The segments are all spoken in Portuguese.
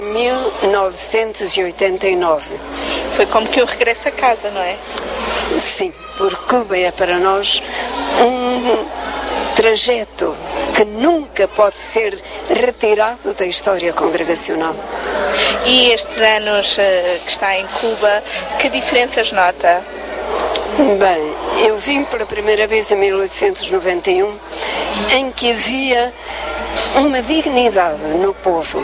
1989. Foi como que um regresso a casa, não é? Sim, porque Cuba é para nós um trajeto que nunca pode ser retirado da história congregacional. E estes anos que está em Cuba, que diferenças nota? Bem, eu vim pela primeira vez em 1891, em que havia uma dignidade no povo,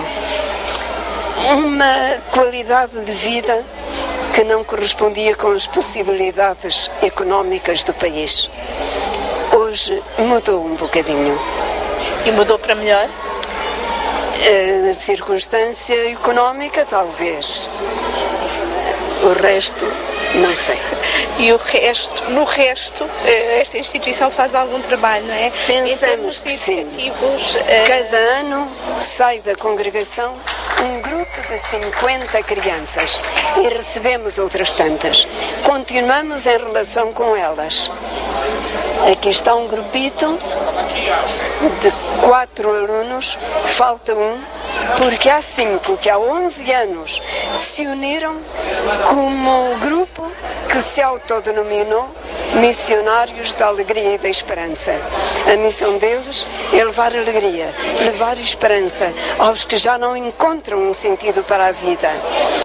uma qualidade de vida que não correspondia com as possibilidades económicas do país. Hoje mudou um bocadinho. E mudou para melhor? A circunstância económica, talvez. O resto, não sei. E no resto, esta instituição faz algum trabalho, não é? Pensamos que sim. Cada ano sai da congregação um grupo de 50 crianças e recebemos outras tantas. Continuamos em relação com elas. Aqui está um grupito de 4 alunos, falta um, porque há 5 que há 11 anos se uniram como grupo que se autodenominou Missionários da Alegria e da Esperança. A missão deles é levar alegria, levar esperança aos que já não encontram um sentido para a vida.